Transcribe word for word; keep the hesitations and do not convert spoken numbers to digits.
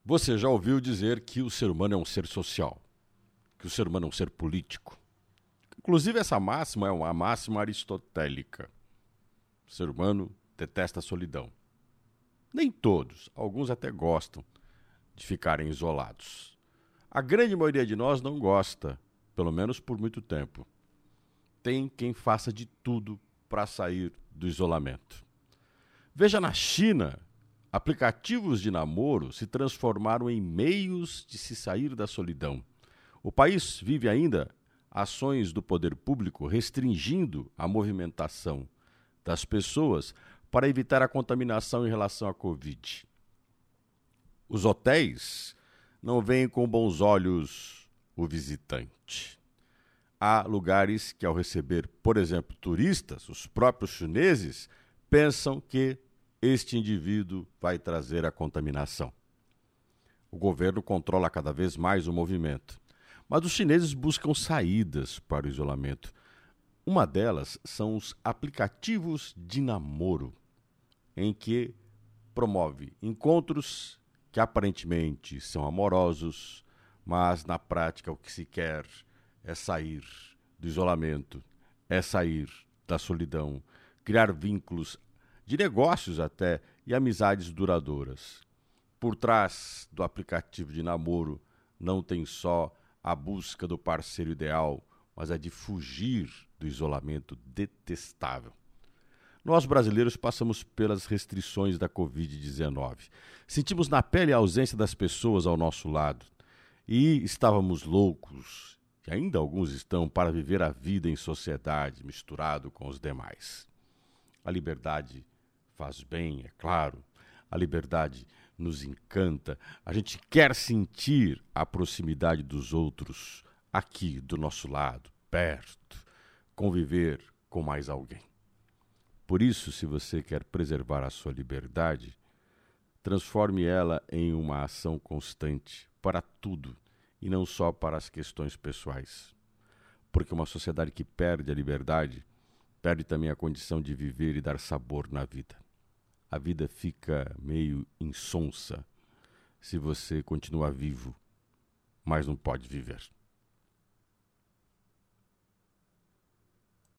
Você já ouviu dizer que o ser humano é um ser social, que o ser humano é um ser político. Inclusive, essa máxima é uma máxima aristotélica. O ser humano detesta a solidão. Nem todos, alguns até gostam de ficarem isolados. A grande maioria de nós não gosta, pelo menos por muito tempo. Tem quem faça de tudo para sair do isolamento. Veja, na China, aplicativos de namoro se transformaram em meios de se sair da solidão. O país vive ainda ações do poder público restringindo a movimentação das pessoas para evitar a contaminação em relação à Covid. Os hotéis não veem com bons olhos o visitante. Há lugares que, ao receber, por exemplo, turistas, os próprios chineses, pensam que este indivíduo vai trazer a contaminação. O governo controla cada vez mais o movimento, mas os chineses buscam saídas para o isolamento. Uma delas são os aplicativos de namoro, em que promove encontros que aparentemente são amorosos, mas na prática o que se quer é sair do isolamento, é sair da solidão, criar vínculos de negócios até e amizades duradouras. Por trás do aplicativo de namoro não tem só a busca do parceiro ideal, mas a de fugir do isolamento detestável. Nós, brasileiros, passamos pelas restrições da covid dezenove. Sentimos na pele a ausência das pessoas ao nosso lado. E estávamos loucos, e ainda alguns estão, para viver a vida em sociedade, misturado com os demais. A liberdade faz bem, é claro. A liberdade nos encanta. A gente quer sentir a proximidade dos outros aqui, do nosso lado, perto. Conviver com mais alguém. Por isso, se você quer preservar a sua liberdade, transforme ela em uma ação constante para tudo e não só para as questões pessoais. Porque uma sociedade que perde a liberdade, perde também a condição de viver e dar sabor na vida. A vida fica meio insonsa se você continuar vivo, mas não pode viver.